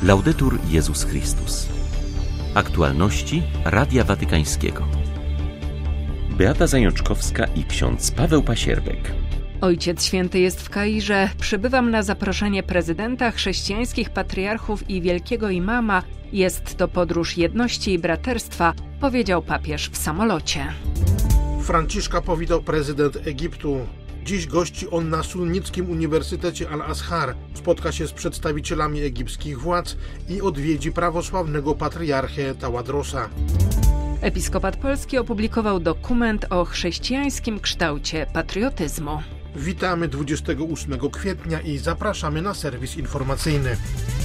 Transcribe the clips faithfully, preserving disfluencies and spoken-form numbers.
Laudetur Jezus Chrystus. Aktualności Radia Watykańskiego. Beata Zajączkowska i ksiądz Paweł Pasierbek. Ojciec Święty jest w Kairze. Przybywam na zaproszenie prezydenta, chrześcijańskich patriarchów i wielkiego imama. Jest to podróż jedności i braterstwa, powiedział papież w samolocie. Franciszka powitał prezydent Egiptu. Dziś gości on na sunnickim Uniwersytecie Al-Azhar. Spotka się z przedstawicielami egipskich władz i odwiedzi prawosławnego patriarchę Tawadrosa. Episkopat Polski opublikował dokument o chrześcijańskim kształcie patriotyzmu. Witamy dwudziestego ósmego kwietnia i zapraszamy na serwis informacyjny.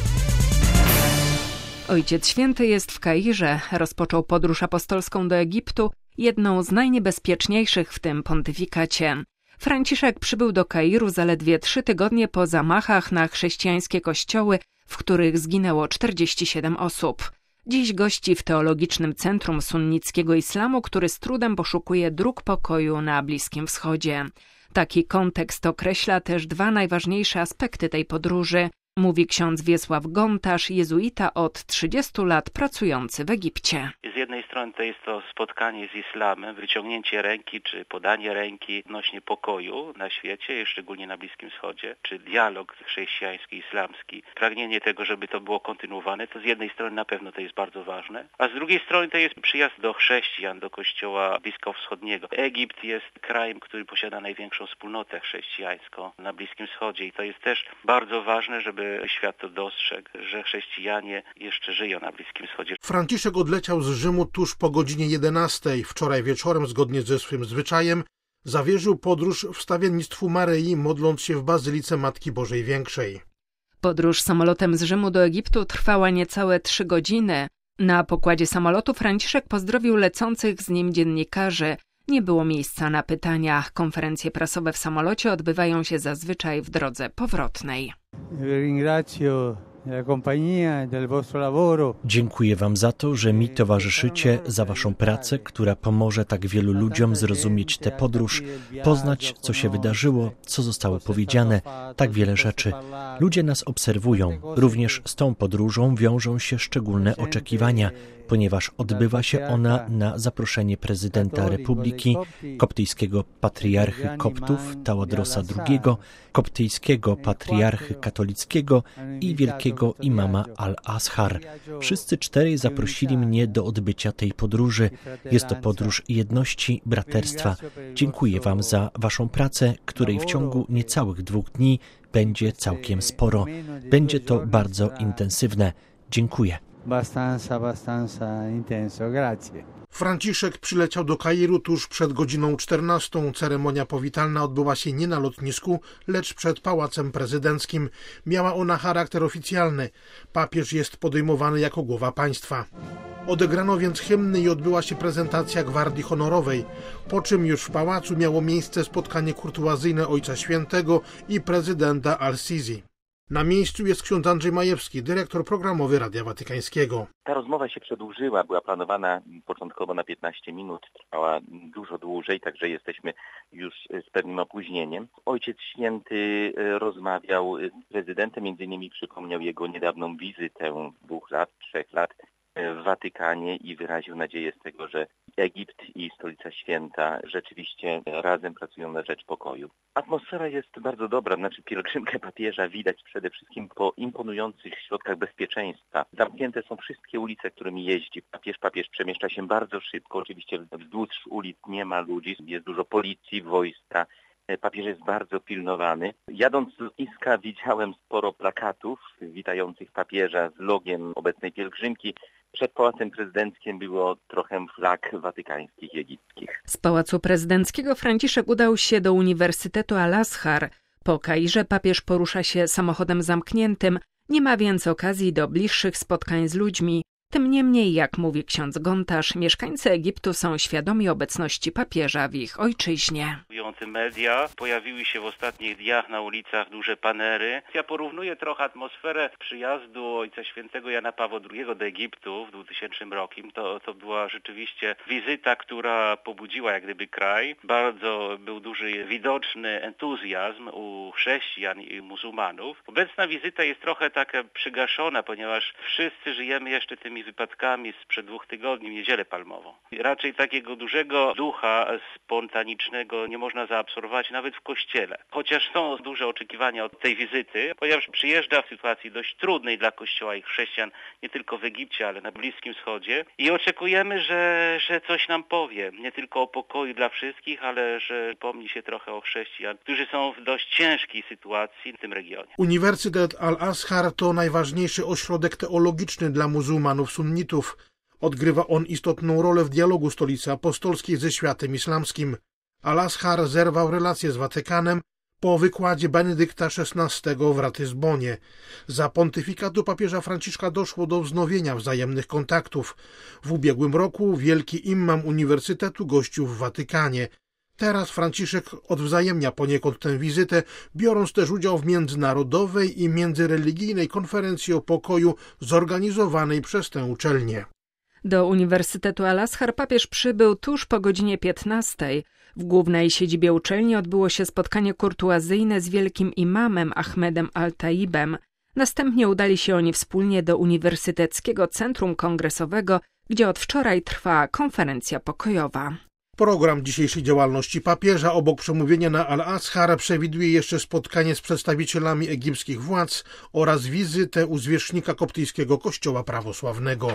Ojciec Święty jest w Kairze. Rozpoczął podróż apostolską do Egiptu, jedną z najniebezpieczniejszych w tym pontyfikacie. Franciszek przybył do Kairu zaledwie trzy tygodnie po zamachach na chrześcijańskie kościoły, w których zginęło czterdzieści siedem osób. Dziś gości w Teologicznym Centrum Sunnickiego Islamu, który z trudem poszukuje dróg pokoju na Bliskim Wschodzie. Taki kontekst określa też dwa najważniejsze aspekty tej podróży, mówi ksiądz Wiesław Gontarz, jezuita od trzydziestu lat pracujący w Egipcie. Z jednej strony to jest to spotkanie z islamem, wyciągnięcie ręki czy podanie ręki odnośnie pokoju na świecie, szczególnie na Bliskim Wschodzie, czy dialog chrześcijański, islamski, pragnienie tego, żeby to było kontynuowane, to z jednej strony na pewno to jest bardzo ważne, a z drugiej strony to jest przyjazd do chrześcijan, do kościoła bliskowschodniego. Egipt jest krajem, który posiada największą wspólnotę chrześcijańską na Bliskim Wschodzie i to jest też bardzo ważne, żeby świat to dostrzegł, że chrześcijanie jeszcze żyją na Bliskim Wschodzie. Franciszek odleciał z Rzymu tuż po godzinie jedenastej. Wczoraj wieczorem, zgodnie ze swym zwyczajem, zawierzył podróż wstawiennictwu Maryi, modląc się w Bazylice Matki Bożej Większej. Podróż samolotem z Rzymu do Egiptu trwała niecałe trzy godziny. Na pokładzie samolotu Franciszek pozdrowił lecących z nim dziennikarzy. Nie było miejsca na pytania. Konferencje prasowe w samolocie odbywają się zazwyczaj w drodze powrotnej. Dziękuję Wam za to, że mi towarzyszycie, za Waszą pracę, która pomoże tak wielu ludziom zrozumieć tę podróż, poznać, co się wydarzyło, co zostało powiedziane, tak wiele rzeczy. Ludzie nas obserwują. Również z tą podróżą wiążą się szczególne oczekiwania, ponieważ odbywa się ona na zaproszenie prezydenta Republiki, koptyjskiego patriarchy Koptów Tawadrosa drugiego, koptyjskiego patriarchy katolickiego i wielkiego imama Al-Azhar. Wszyscy czterej zaprosili mnie do odbycia tej podróży. Jest to podróż jedności, braterstwa. Dziękuję Wam za Waszą pracę, której w ciągu niecałych dwóch dni będzie całkiem sporo. Będzie to bardzo intensywne. Dziękuję. Abbastanza, abbastanza intenso, grazie. Franciszek przyleciał do Kairu tuż przed godziną czternastą. Ceremonia powitalna odbyła się nie na lotnisku, lecz przed Pałacem Prezydenckim. Miała ona charakter oficjalny. Papież jest podejmowany jako głowa państwa. Odegrano więc hymny i odbyła się prezentacja Gwardii Honorowej, po czym już w pałacu miało miejsce spotkanie kurtuazyjne Ojca Świętego i prezydenta Al-Sisi. Na miejscu jest ksiądz Andrzej Majewski, dyrektor programowy Radia Watykańskiego. Ta rozmowa się przedłużyła, była planowana początkowo na piętnaście minut, trwała dużo dłużej, także jesteśmy już z pewnym opóźnieniem. Ojciec Święty rozmawiał z prezydentem, między innymi przypomniał jego niedawną wizytę dwóch lat, trzech lat w Watykanie i wyraził nadzieję z tego, że Egipt i Stolica Święta rzeczywiście razem pracują na rzecz pokoju. Atmosfera jest bardzo dobra, znaczy pielgrzymkę papieża widać przede wszystkim po imponujących środkach bezpieczeństwa. Zamknięte są wszystkie ulice, którymi jeździ papież. Papież przemieszcza się bardzo szybko, oczywiście wzdłuż ulic nie ma ludzi, jest dużo policji, wojska. Papież jest bardzo pilnowany. Jadąc z lotniska widziałem sporo plakatów witających papieża z logiem obecnej pielgrzymki. Przed Pałacem Prezydenckim było trochę flag watykańskich i egipskich. Z Pałacu Prezydenckiego Franciszek udał się do Uniwersytetu Al-Azhar. Po Kairze papież porusza się samochodem zamkniętym. Nie ma więc okazji do bliższych spotkań z ludźmi. Tym niemniej, jak mówi ksiądz Gontarz, mieszkańcy Egiptu są świadomi obecności papieża w ich ojczyźnie. Mówiąc multimedia. Pojawiły się w ostatnich dniach na ulicach duże panery. Ja porównuję trochę atmosferę przyjazdu Ojca Świętego Jana Pawła drugiego do Egiptu w dwutysięcznym roku. To, to była rzeczywiście wizyta, która pobudziła jak gdyby kraj. Bardzo był duży, widoczny entuzjazm u chrześcijan i muzułmanów. Obecna wizyta jest trochę taka przygaszona, ponieważ wszyscy żyjemy jeszcze tymi wypadkami sprzed dwóch tygodni, w Niedzielę Palmową. Raczej takiego dużego ducha spontanicznego nie można zaabsorbować nawet w kościele. Chociaż są duże oczekiwania od tej wizyty, ponieważ przyjeżdża w sytuacji dość trudnej dla Kościoła i chrześcijan, nie tylko w Egipcie, ale na Bliskim Wschodzie. I oczekujemy, że, że coś nam powie, nie tylko o pokoju dla wszystkich, ale że pomni się trochę o chrześcijan, którzy są w dość ciężkiej sytuacji w tym regionie. Uniwersytet Al-Azhar to najważniejszy ośrodek teologiczny dla muzułmanów sunnitów. Odgrywa on istotną rolę w dialogu Stolicy Apostolskiej ze światem islamskim. Al-Azhar zerwał relacje z Watykanem po wykładzie Benedykta szesnastego w Ratyzbonie. Za pontyfikatu papieża Franciszka doszło do wznowienia wzajemnych kontaktów. W ubiegłym roku wielki imam uniwersytetu gościł w Watykanie. Teraz Franciszek odwzajemnia poniekąd tę wizytę, biorąc też udział w międzynarodowej i międzyreligijnej konferencji o pokoju zorganizowanej przez tę uczelnię. Do Uniwersytetu Al-Azhar papież przybył tuż po godzinie piętnastej. W głównej siedzibie uczelni odbyło się spotkanie kurtuazyjne z wielkim imamem Ahmedem Al-Taibem. Następnie udali się oni wspólnie do Uniwersyteckiego Centrum Kongresowego, gdzie od wczoraj trwa konferencja pokojowa. Program dzisiejszej działalności papieża obok przemówienia na Al-Azhar przewiduje jeszcze spotkanie z przedstawicielami egipskich władz oraz wizytę u zwierzchnika koptyjskiego kościoła prawosławnego.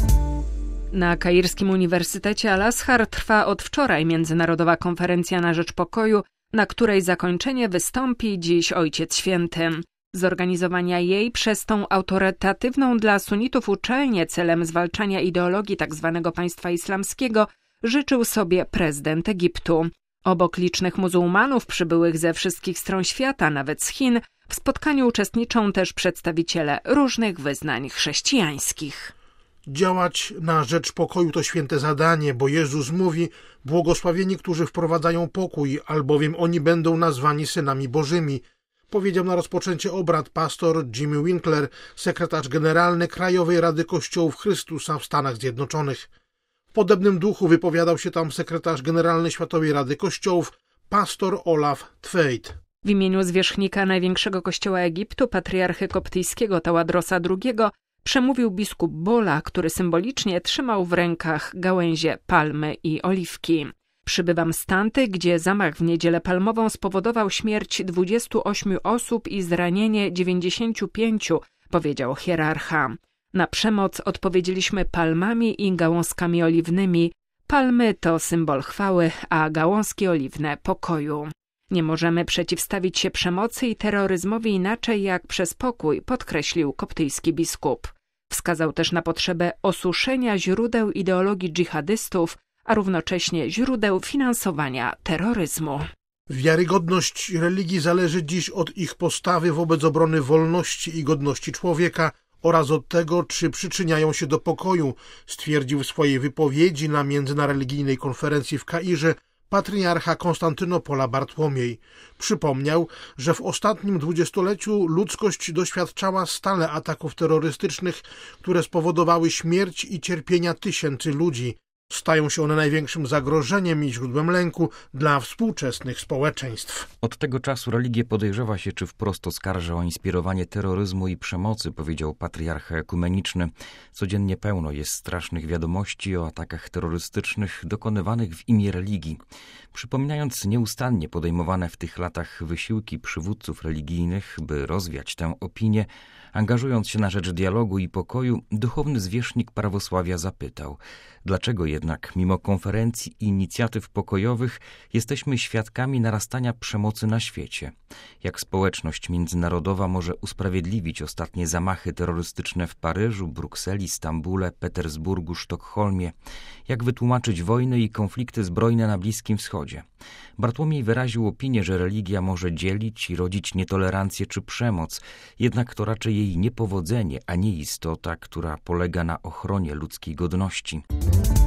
Na Kairskim Uniwersytecie Al-Azhar trwa od wczoraj Międzynarodowa Konferencja na Rzecz Pokoju, na której zakończenie wystąpi dziś Ojciec Święty. Zorganizowania jej przez tą autorytatywną dla sunitów uczelnię celem zwalczania ideologii tzw. państwa islamskiego życzył sobie prezydent Egiptu. Obok licznych muzułmanów przybyłych ze wszystkich stron świata, nawet z Chin, w spotkaniu uczestniczą też przedstawiciele różnych wyznań chrześcijańskich. Działać na rzecz pokoju to święte zadanie, bo Jezus mówi: błogosławieni, którzy wprowadzają pokój, albowiem oni będą nazwani synami bożymi. Powiedział na rozpoczęcie obrad pastor Jimmy Winkler, sekretarz generalny Krajowej Rady Kościołów Chrystusa w Stanach Zjednoczonych. W podobnym duchu wypowiadał się tam sekretarz generalny Światowej Rady Kościołów, pastor Olaf Tveit. W imieniu zwierzchnika największego kościoła Egiptu, patriarchy koptyjskiego Tawadrosa drugiego, przemówił biskup Bola, który symbolicznie trzymał w rękach gałęzie palmy i oliwki. Przybywam z Tanty, gdzie zamach w Niedzielę Palmową spowodował śmierć dwudziestu ośmiu osób i zranienie dziewięćdziesięciu pięciu, powiedział hierarcha. Na przemoc odpowiedzieliśmy palmami i gałązkami oliwnymi. Palmy to symbol chwały, a gałązki oliwne pokoju. Nie możemy przeciwstawić się przemocy i terroryzmowi inaczej jak przez pokój, podkreślił koptyjski biskup. Wskazał też na potrzebę osuszenia źródeł ideologii dżihadystów, a równocześnie źródeł finansowania terroryzmu. Wiarygodność religii zależy dziś od ich postawy wobec obrony wolności i godności człowieka oraz od tego, czy przyczyniają się do pokoju, stwierdził w swojej wypowiedzi na międzynareligijnej konferencji w Kairze patriarcha Konstantynopola Bartłomiej. Przypomniał, że w ostatnim dwudziestoleciu ludzkość doświadczała stale ataków terrorystycznych, które spowodowały śmierć i cierpienia tysięcy ludzi. Stają się one największym zagrożeniem i źródłem lęku dla współczesnych społeczeństw. Od tego czasu religię podejrzewa się, czy wprost oskarża o inspirowanie terroryzmu i przemocy, powiedział patriarcha ekumeniczny. Codziennie pełno jest strasznych wiadomości o atakach terrorystycznych dokonywanych w imię religii. Przypominając nieustannie podejmowane w tych latach wysiłki przywódców religijnych, by rozwiać tę opinię, angażując się na rzecz dialogu i pokoju, duchowny zwierzchnik prawosławia zapytał, dlaczego jednak mimo konferencji i inicjatyw pokojowych jesteśmy świadkami narastania przemocy na świecie? Jak społeczność międzynarodowa może usprawiedliwić ostatnie zamachy terrorystyczne w Paryżu, Brukseli, Stambule, Petersburgu, Sztokholmie? Jak wytłumaczyć wojny i konflikty zbrojne na Bliskim Wschodzie? Bartłomiej wyraził opinię, że religia może dzielić i rodzić nietolerancję czy przemoc, jednak to raczej jej niepowodzenie, a nie istota, która polega na ochronie ludzkiej godności.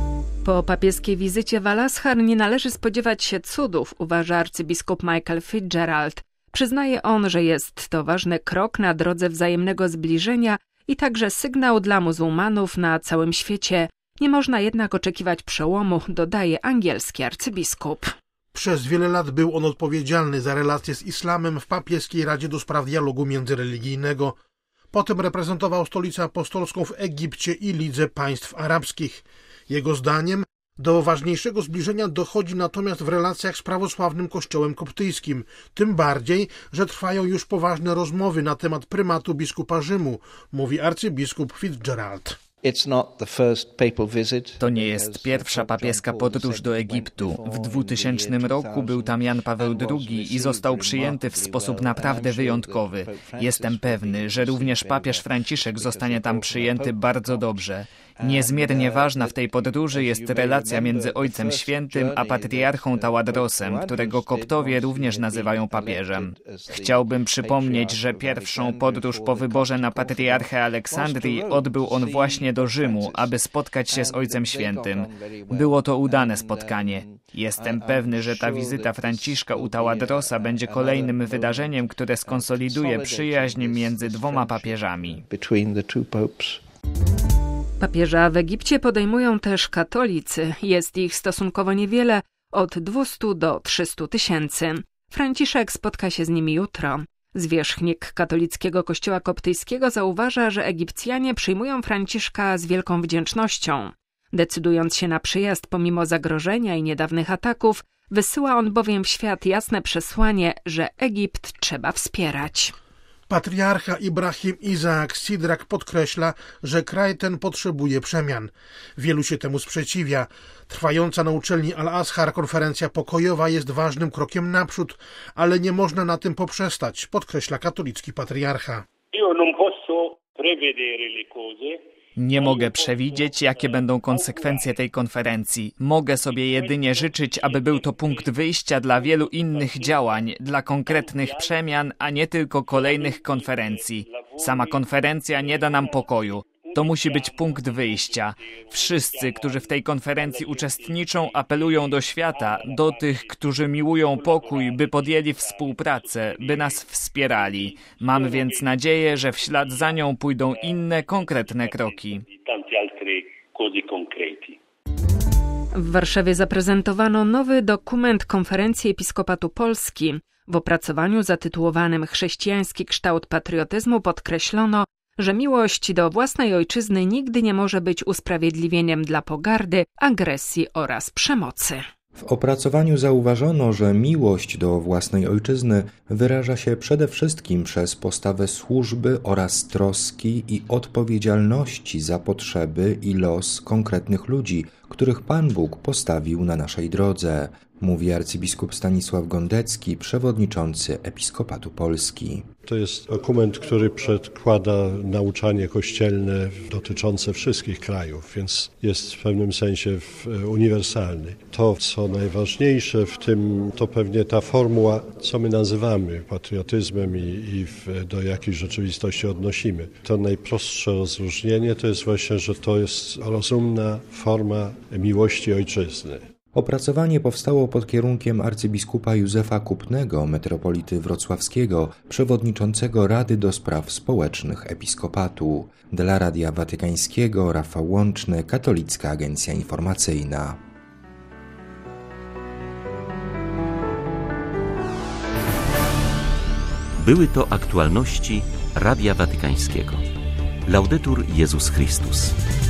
Po papieskiej wizycie w Al-Azhar nie należy spodziewać się cudów, uważa arcybiskup Michael Fitzgerald. Przyznaje on, że jest to ważny krok na drodze wzajemnego zbliżenia i także sygnał dla muzułmanów na całym świecie. Nie można jednak oczekiwać przełomu, dodaje angielski arcybiskup. Przez wiele lat był on odpowiedzialny za relacje z islamem w Papieskiej Radzie do Spraw Dialogu Międzyreligijnego. Potem reprezentował Stolicę Apostolską w Egipcie i Lidze Państw Arabskich. Jego zdaniem do ważniejszego zbliżenia dochodzi natomiast w relacjach z prawosławnym kościołem koptyjskim, tym bardziej, że trwają już poważne rozmowy na temat prymatu biskupa Rzymu, mówi arcybiskup Fitzgerald. To nie jest pierwsza papieska podróż do Egiptu. W dwutysięcznym roku był tam Jan Paweł drugi i został przyjęty w sposób naprawdę wyjątkowy. Jestem pewny, że również papież Franciszek zostanie tam przyjęty bardzo dobrze. Niezmiernie ważna w tej podróży jest relacja między Ojcem Świętym a patriarchą Tawadrosem, którego Koptowie również nazywają papieżem. Chciałbym przypomnieć, że pierwszą podróż po wyborze na patriarchę Aleksandrii odbył on właśnie do Rzymu, aby spotkać się z Ojcem Świętym. Było to udane spotkanie. Jestem pewny, że ta wizyta Franciszka u Tawadrosa będzie kolejnym wydarzeniem, które skonsoliduje przyjaźń między dwoma papieżami. Papieża w Egipcie podejmują też katolicy. Jest ich stosunkowo niewiele, od dwustu do trzystu tysięcy. Franciszek spotka się z nimi jutro. Zwierzchnik katolickiego kościoła koptyjskiego zauważa, że Egipcjanie przyjmują Franciszka z wielką wdzięcznością. Decydując się na przyjazd pomimo zagrożenia i niedawnych ataków, wysyła on bowiem w świat jasne przesłanie, że Egipt trzeba wspierać. Patriarcha Ibrahim Izaak Sidrak podkreśla, że kraj ten potrzebuje przemian. Wielu się temu sprzeciwia. Trwająca na uczelni Al-Azhar konferencja pokojowa jest ważnym krokiem naprzód, ale nie można na tym poprzestać, podkreśla katolicki patriarcha. Nie mogę przewidzieć, jakie będą konsekwencje tej konferencji. Mogę sobie jedynie życzyć, aby był to punkt wyjścia dla wielu innych działań, dla konkretnych przemian, a nie tylko kolejnych konferencji. Sama konferencja nie da nam pokoju. To musi być punkt wyjścia. Wszyscy, którzy w tej konferencji uczestniczą, apelują do świata, do tych, którzy miłują pokój, by podjęli współpracę, by nas wspierali. Mam więc nadzieję, że w ślad za nią pójdą inne, konkretne kroki. W Warszawie zaprezentowano nowy dokument Konferencji Episkopatu Polski. W opracowaniu zatytułowanym Chrześcijański kształt patriotyzmu podkreślono, że miłość do własnej ojczyzny nigdy nie może być usprawiedliwieniem dla pogardy, agresji oraz przemocy. W opracowaniu zauważono, że miłość do własnej ojczyzny wyraża się przede wszystkim przez postawę służby oraz troski i odpowiedzialności za potrzeby i los konkretnych ludzi, których Pan Bóg postawił na naszej drodze, mówi arcybiskup Stanisław Gondecki, przewodniczący Episkopatu Polski. To jest dokument, który przedkłada nauczanie kościelne dotyczące wszystkich krajów, więc jest w pewnym sensie uniwersalny. To, co najważniejsze w tym, to pewnie ta formuła, co my nazywamy patriotyzmem i, i w, do jakiej rzeczywistości odnosimy. To najprostsze rozróżnienie to jest właśnie, że to jest rozumna forma miłości ojczyzny. Opracowanie powstało pod kierunkiem arcybiskupa Józefa Kupnego, metropolity wrocławskiego, przewodniczącego Rady do Spraw Społecznych Episkopatu. Dla Radia Watykańskiego Rafał Łączny, Katolicka Agencja Informacyjna. Były to aktualności Radia Watykańskiego. Laudetur Jezus Chrystus.